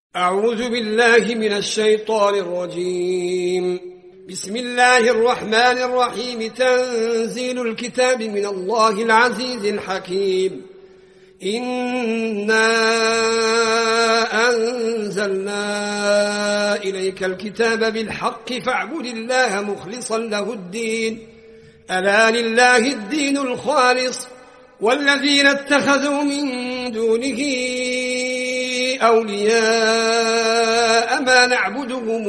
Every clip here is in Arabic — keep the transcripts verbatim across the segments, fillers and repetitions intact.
أعوذ بالله من الشيطان الرجيم. بسم الله الرحمن الرحيم. تنزيل الكتاب من الله العزيز الحكيم. إنا أنزلنا إليك الكتاب بالحق فاعبد الله مخلصا له الدين. ألا لله الدين الخالص والذين اتخذوا من دونه أولياء ما نعبدهم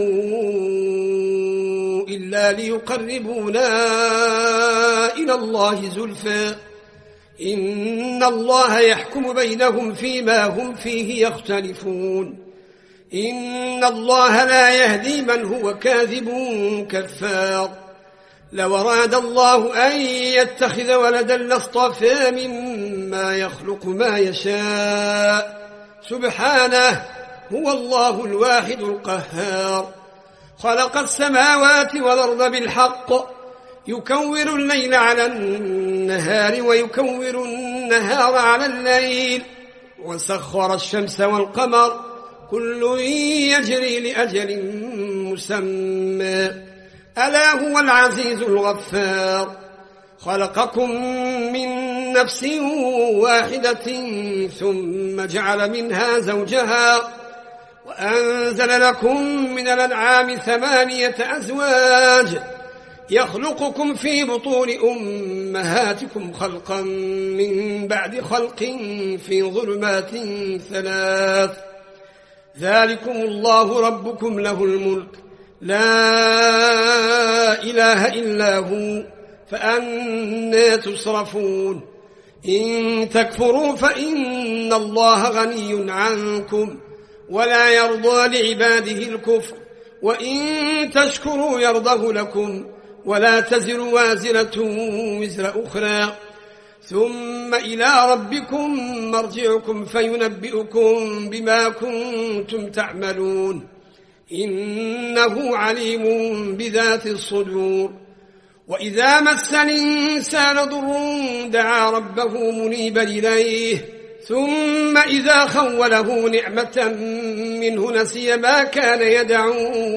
إلا ليقربونا إلى الله زلفى إن الله يحكم بينهم فيما هم فيه يختلفون. إن الله لا يهدي من هو كاذب كفار. لو أراد الله أن يتخذ ولدا لاصطفى مما يخلق ما يشاء سبحانه هو الله الواحد القهار. خلق السماوات والأرض بالحق يكور الليل على النهار ويكور النهار على الليل وسخر الشمس والقمر كل يجري لأجل مسمى ألا هو العزيز الغفار. خلقكم من نفس واحدة ثم جعل منها زوجها وأنزل لكم من الأنعام ثمانية أزواج يخلقكم في بطون أمهاتكم خلقا من بعد خلق في ظلمات ثلاث. ذلكم الله ربكم له الملك لا إله إلا هو فأنى تصرفون. إن تكفروا فإن الله غني عنكم ولا يرضى لعباده الكفر وإن تشكروا يرضه لكم ولا تزر وازرة وزر أخرى ثم إلى ربكم مرجعكم فينبئكم بما كنتم تعملون إنه عليم بذات الصدور. وإذا مس الإنسان ضر دعا ربه منيبا إليه ثم إذا خوله نعمة منه نسي ما كان يدعو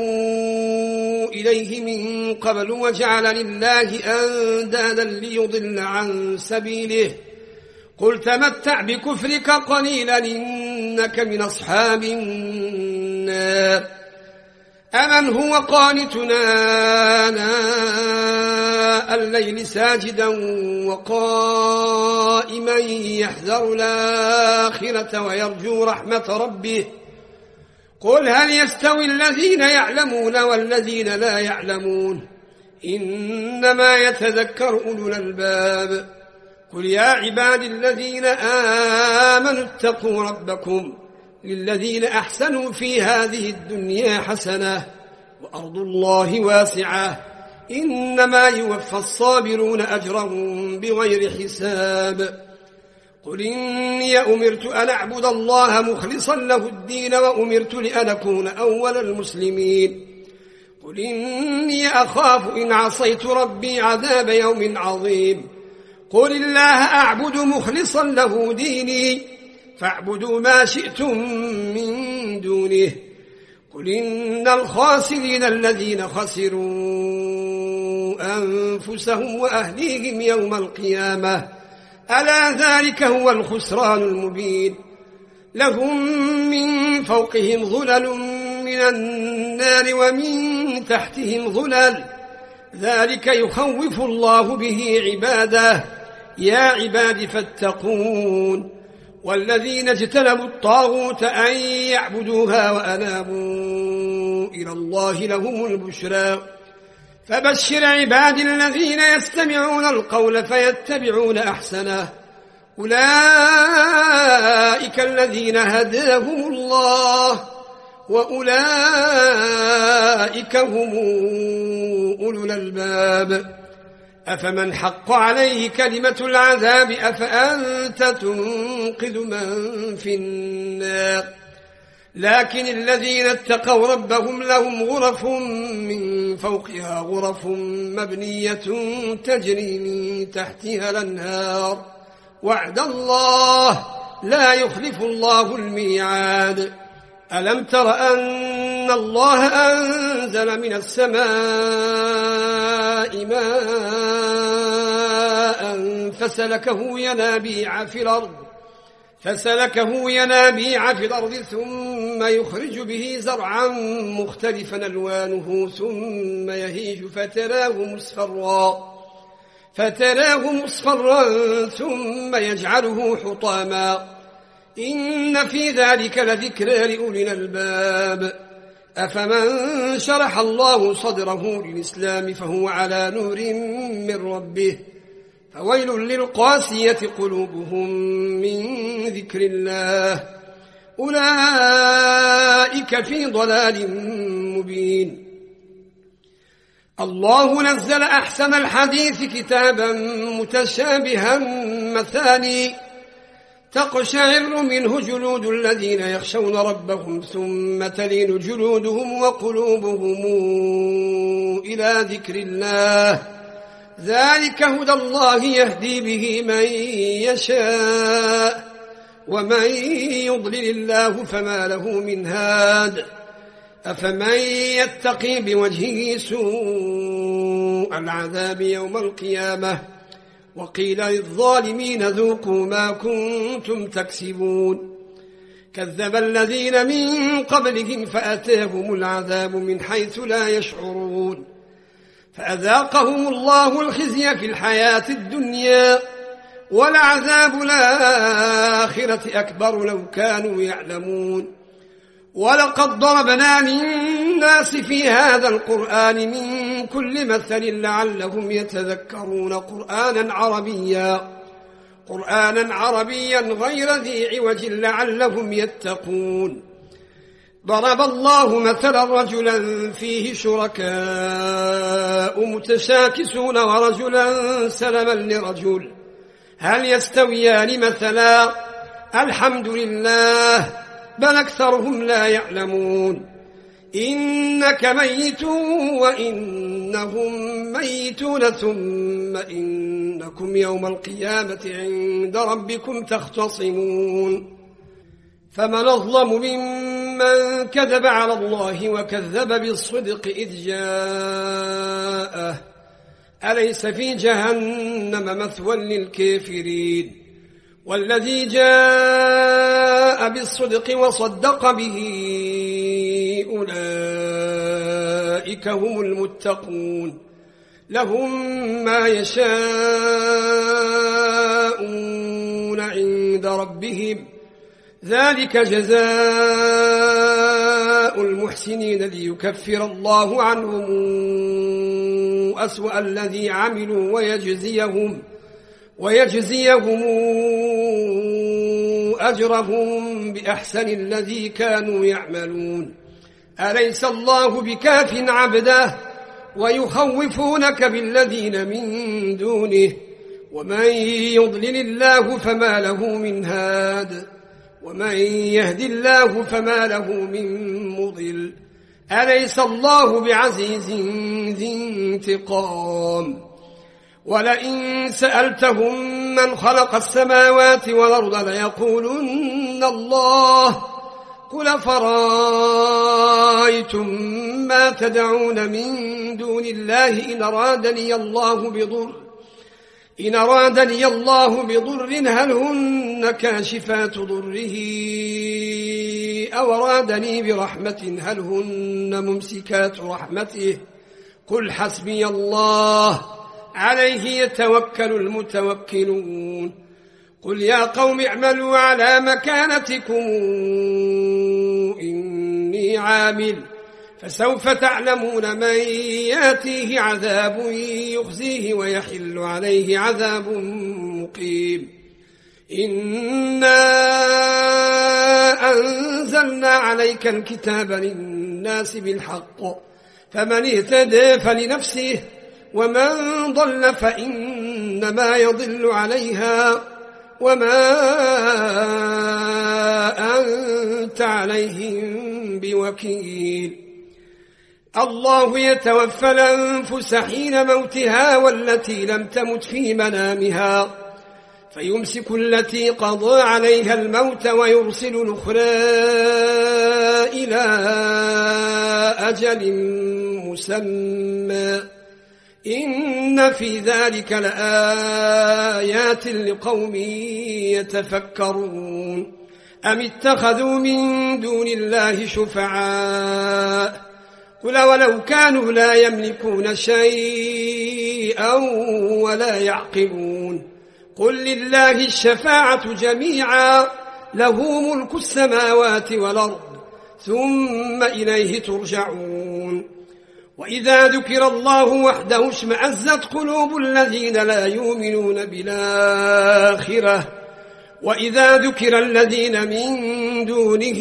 إليه من قبل وجعل لله أندادا ليضل عن سبيله قل تمتع بكفرك قليلا إنك من أصحاب النار. أمن هو قانتنا آناء الليل ساجدا وقائما يحذر الآخرة ويرجو رحمة ربه قل هل يستوي الذين يعلمون والذين لا يعلمون إنما يتذكر أولو الألباب. قل يا عباد الذين آمنوا اتقوا ربكم للذين أحسنوا في هذه الدنيا حسنة وأرض الله واسعة إنما يوفى الصابرون أجرهم بغير حساب. قل إني أمرت أن أعبد الله مخلصا له الدين وأمرت لأن أكون أول المسلمين. قل إني أخاف إن عصيت ربي عذاب يوم عظيم. قل الله أعبد مخلصا له ديني فاعبدوا ما شئتم من دونه. قل إن الخاسرين الذين خسروا أنفسهم وأهليهم يوم القيامة ألا ذلك هو الخسران المبين. لهم من فوقهم ظلل من النار ومن تحتهم ظلل ذلك يخوف الله به عباده يا عباد فاتقون. والذين اجتنبوا الطاغوت أن يعبدوها وأنابوا إلى الله لهم البشرى. فبشر عباد الذين يستمعون القول فيتبعون أحسنه أولئك الذين هداهم الله وأولئك هم أولو الألباب. أفمن حق عليه كلمة العذاب أفأنت تنقذ من في النار. لكن الذين اتقوا ربهم لهم غرف من فوقها غرف مبنية تجري من تحتها الأنهار وعد الله لا يخلف الله الميعاد. ألم تر أن الله أنزل من السماء ماء فسلكه ينابيع في الأرض فسلكه ينابيع في الأرض ثم يخرج به زرعا مختلفا ألوانه ثم يهيج فتراه مصفرا فتراه مصفرا ثم يجعله حطاما إن في ذلك لذكرى لأولي الألباب أفمن شرح الله صدره للإسلام فهو على نور من ربه فويل للقاسية قلوبهم من ذكر الله أولئك في ضلال مبين. الله نزل أحسن الحديث كتابا متشابها مثاني تقشعر منه جلود الذين يخشون ربهم ثم تلين جلودهم وقلوبهم إلى ذكر الله ذلك هدى الله يهدي به من يشاء ومن يضلل الله فما له من هاد أفمن يتقي بوجهه سوء العذاب يوم القيامة وقيل للظالمين ذوقوا ما كنتم تكسبون كذب الذين من قبلهم فأتاهم العذاب من حيث لا يشعرون فأذاقهم الله الخزي في الحياة الدنيا ولعذاب الآخرة أكبر لو كانوا يعلمون ولقد ضربنا للناس في هذا القرآن من كل مثل لعلهم يتذكرون قرآنا عربيا قرآنا عربيا غير ذي عوج لعلهم يتقون ضرب الله مثلا رجلا فيه شركاء متشاكسون ورجلا سلما لرجل هل يستويان مثلا الحمد لله بل أكثرهم لا يعلمون إنك ميت وإنهم ميتون ثم إنكم يوم القيامة عند ربكم تختصمون فمن أظلم ممن كذب على الله وكذب بالصدق إذ جاءه أليس في جهنم مثوى للكافرين والذي جاء بالصدق وصدق به أولئك هم المتقون لهم ما يشاءون عند ربهم ذلك جزاء المحسنين ليكفر الله عنهم أسوأ الذي عملوا ويجزيهم ويجزيهم أجرهم بأحسن الذي كانوا يعملون أليس الله بكاف عبده ويخوفونك بالذين من دونه ومن يضلل الله فما له من هاد ومن يهد الله فما له من مضل أليس الله بعزيز ذي انتقام ولئن سألتهم من خلق السماوات والأرض ليقولن الله قل فرأيتم ما تدعون من دون الله إن أرادني الله بضر إن أرادني الله بضر هل هن كاشفات ضره أو أرادني برحمة هل هن ممسكات رحمته قل حسبي الله عليه يتوكل المتوكلون قل يا قوم اعملوا على مكانتكم إني عامل فسوف تعلمون من ياتيه عذاب يخزيه ويحل عليه عذاب مقيم إنا أنزلنا عليك الكتاب للناس بالحق فمن اهتدى فلنفسه ومن ضل فإنما يضل عليها وما أنت عليهم بوكيل الله يتوفى الأنفس حين موتها والتي لم تمت في منامها فيمسك التي قضى عليها الموت ويرسل الأخرى إلى أجل مسمى إن في ذلك لآيات لقوم يتفكرون أم اتخذوا من دون الله شفعاء قل ولو كانوا لا يملكون شيئا ولا يعقلون قل لله الشفاعة جميعا له ملك السماوات والأرض ثم إليه ترجعون وإذا ذكر الله وحده اشمأزت قلوب الذين لا يؤمنون بالآخرة وإذا ذكر الذين من دونه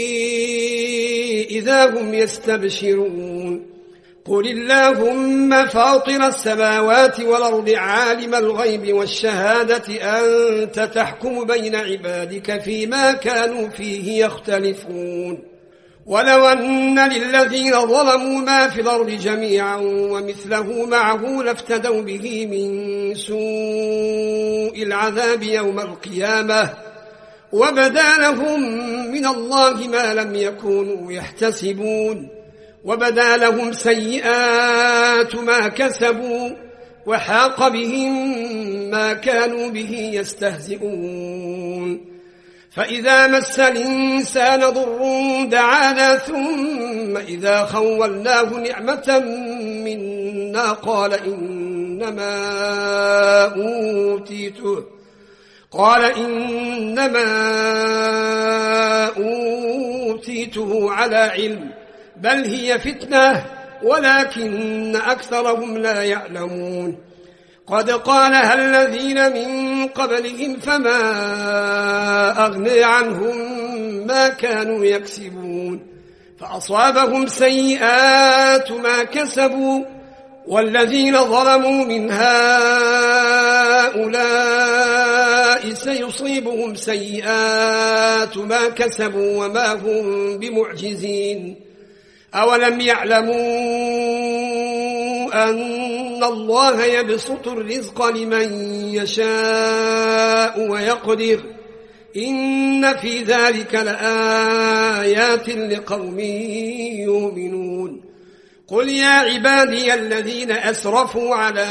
إذا هم يستبشرون قل اللهم فاطر السماوات والأرض عالم الغيب والشهادة أنت تحكم بين عبادك فيما كانوا فيه يختلفون ولو أن للذين ظلموا ما في الأرض جميعا ومثله معه لافتدوا به من سوء العذاب يوم القيامة وبدا لهم من الله ما لم يكونوا يحتسبون وبدا لهم سيئات ما كسبوا وحاق بهم ما كانوا به يستهزئون فإذا مس الإنسان ضر دعانا ثم إذا خولناه نعمة منا قال إنما أوتيته قال إنما أوتيته على علم بل هي فتنة ولكن أكثرهم لا يعلمون قد قالها الذين من قبلهم فما أغني عنهم ما كانوا يكسبون فأصابهم سيئات ما كسبوا والذين ظلموا من هؤلاء سيصيبهم سيئات ما كسبوا وما هم بمعجزين أولم يعلموا أن الله يبسط الرزق لمن يشاء ويقدر إن في ذلك لآيات لقوم يؤمنون قل يا عبادي الذين أسرفوا على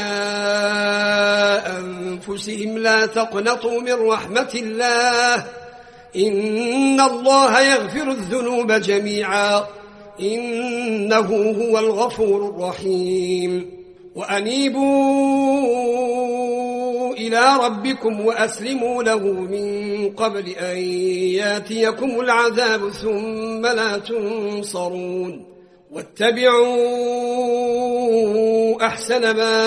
أنفسهم لا تقنطوا من رحمة الله إن الله يغفر الذنوب جميعا إنه هو الغفور الرحيم وأنيبوا إلى ربكم وأسلموا له من قبل أن ياتيكم العذاب ثم لا تنصرون واتبعوا أحسن ما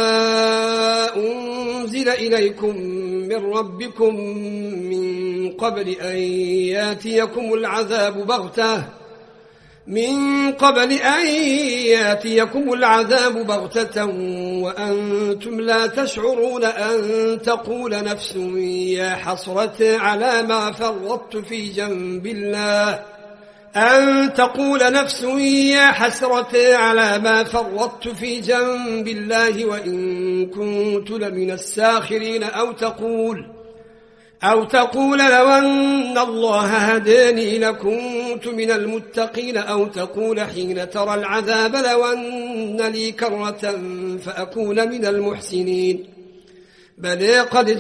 أنزل إليكم من ربكم من قبل أن ياتيكم العذاب بغتة من قبل أن ياتيكم العذاب بغتة وأنتم لا تشعرون أن تقول نفس يا حسرة على ما فرطت في جنب الله أن تقول نفس يا حسرة على ما فرطت في جنب الله وإن كنت لمن الساخرين أو تقول أو تقول لو أن الله هداني لكنت من المتقين أو تقول حين ترى العذاب لو أن لي كرة فأكون من المحسنين بل قد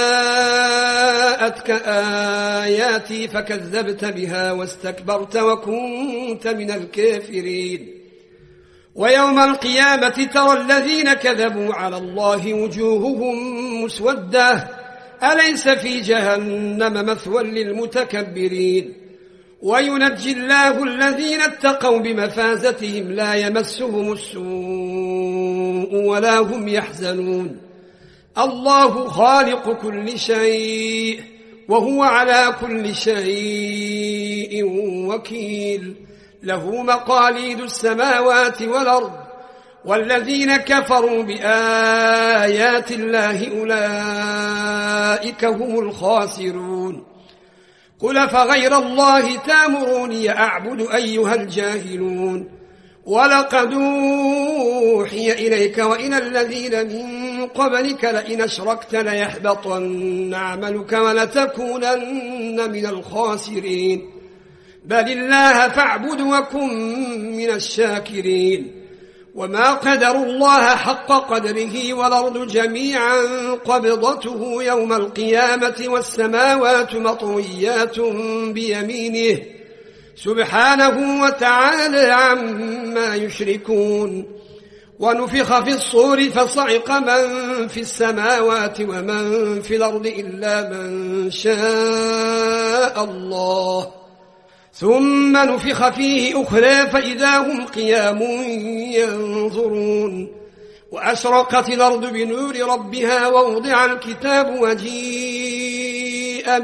جاءتك آياتي فكذبت بها واستكبرت وكنت من الكافرين ويوم القيامة ترى الذين كذبوا على الله وجوههم مسودة أليس في جهنم مثوى للمتكبرين وينجي الله الذين اتقوا بمفازتهم لا يمسهم السوء ولا هم يحزنون الله خالق كل شيء وهو على كل شيء وكيل له مقاليد السماوات والأرض والذين كفروا بآيات الله أولئك هم الخاسرون قل فغير الله تامروني أعبد أيها الجاهلون ولقد أوحي إليك وإلى الذين من قبلك لئن أشركت ليحبطن عملك ولتكونن من الخاسرين بل الله فاعبد وكن من الشاكرين وما قدروا الله حق قدره والأرض جميعا قبضته يوم القيامة والسماوات مطويات بيمينه سبحانه وتعالى عما يشركون ونفخ في الصور فصعق من في السماوات ومن في الأرض إلا من شاء الله ثم نفخ فيه أخرى فإذا هم قيام ينظرون وأشرقت الأرض بنور ربها ووضع الكتاب وجيء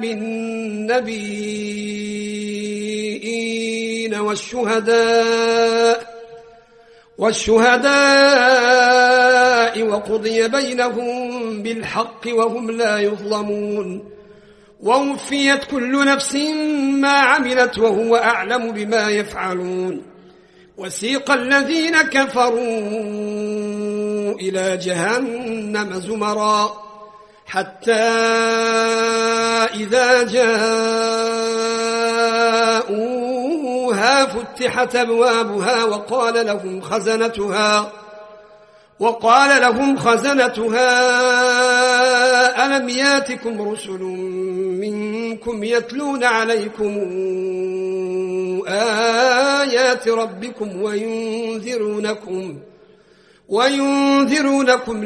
بالنبيين والشهداء والشهداء وقضي بينهم بالحق وهم لا يظلمون ووفيت كل نفس ما عملت وهو أعلم بما يفعلون وسيق الذين كفروا إلى جهنم زمرا حتى إذا جاءوها فتحت أبوابها وقال لهم خزنتها وقال لهم خزنتها ألم ياتكم رسل منكم يتلون عليكم آيات ربكم وينذرونكم وينذرونكم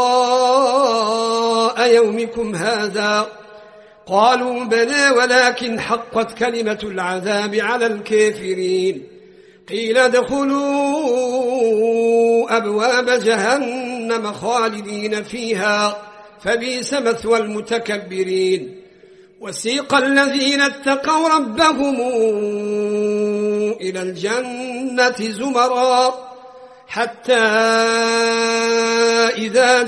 لقاء يومكم هذا قالوا بلى ولكن حقت كلمة العذاب على الكافرين قيل ادخلوا أبواب جهنم خالدين فيها فبئس مثوى المتكبرين وسيق الذين اتقوا ربهم إلى الجنة زمرا حتى إذا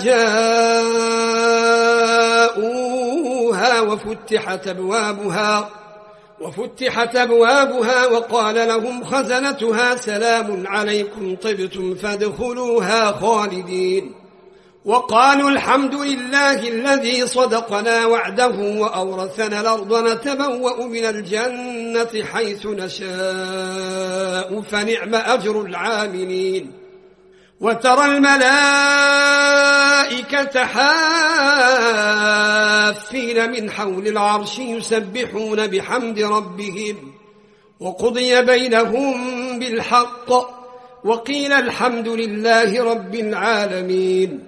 جاءوها وفتحت أبوابها وفتحت أبوابها وقال لهم خزنتها سلام عليكم طبتم فادخلوها خالدين وقالوا الحمد لله الذي صدقنا وعده وأورثنا الأرض نتبوأ من الجنة حيث نشاء فنعم أجر العاملين وترى الملائكة حافين من حول العرش يسبحون بحمد ربهم وقضي بينهم بالحق وقيل الحمد لله رب العالمين